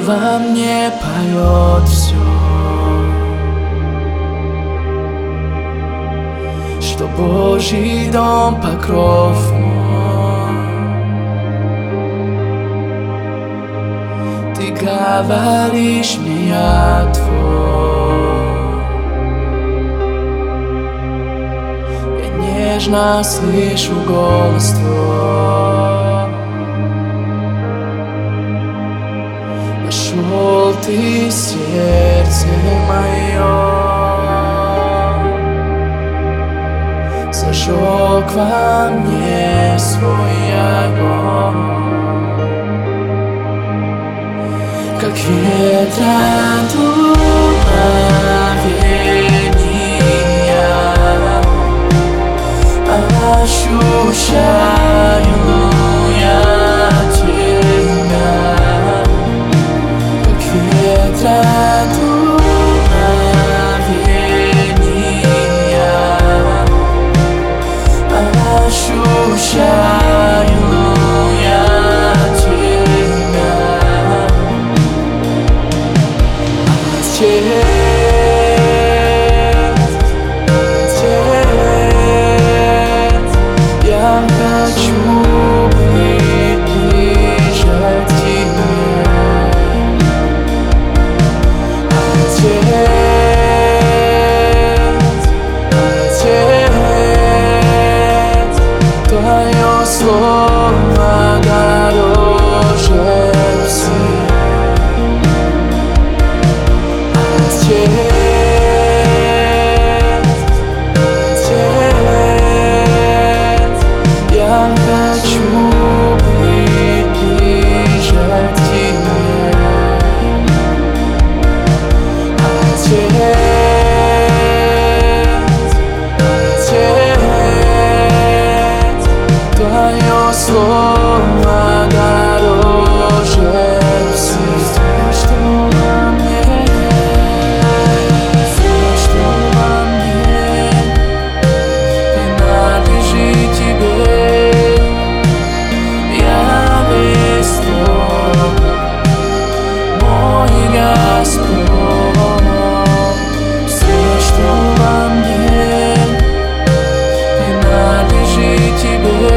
во мне поет все, что Божий дом покров мой. Ты говоришь мне, я твой. Я нежно слышу голос твой. Нашел ты сердце мое, зажег во мне свой огонь, как ветра дуновения ощущаю я тебя, как ветра дуновения ощущаю я тебя. Я хочу быть ближе к тебе. Отец, твое слово дороже всех. Я хочу быть ближе к тебе. Отец, твое слово дороже всех. Что во мне, что во мне принадлежит тебе. Я весь твой, мой Господь. Все, что во мне принадлежит тебе.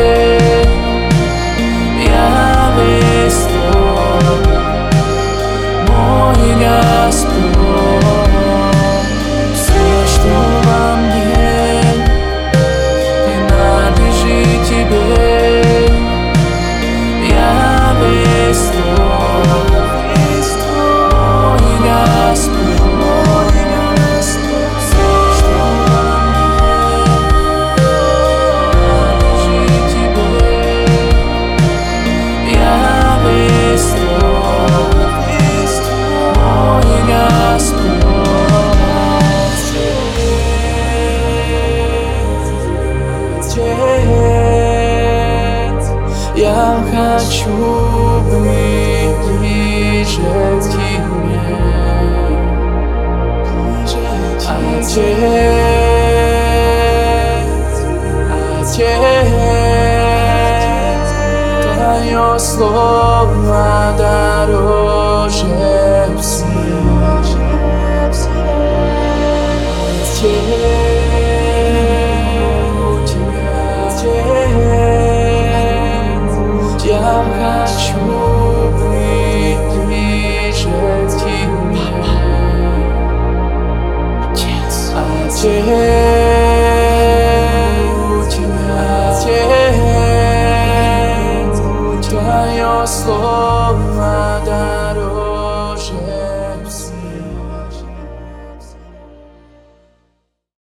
Я весь твой, мой Господь. Все, что во мне принадлежит тебе. Я весь твой, мой Господь. Все, что во мне принадлежит тебе. Я весь твой, мой Господь. Отец, я хочу быть ближе к тебе. Отец, твое слово дороже всех. Отец,